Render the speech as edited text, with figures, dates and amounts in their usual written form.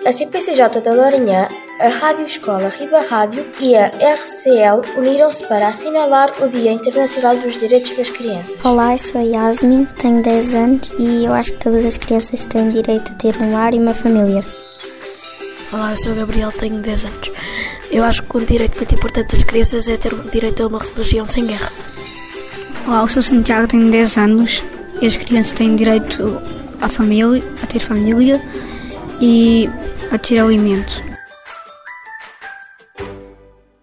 A CPCJ da Lourinhã, a Rádio Escola Riba Rádio e a RCL uniram-se para assinalar o Dia Internacional dos Direitos das Crianças. Olá, eu sou a Yasmin, tenho 10 anos e eu acho que todas as crianças têm direito a ter um lar e uma família. Olá, eu sou o Gabriel, tenho 10 anos. Eu acho que um direito muito importante das crianças é ter o direito a uma religião sem guerra. Olá, eu sou o Santiago, tenho 10 anos e as crianças têm direito à família, a ter família e a ter alimento.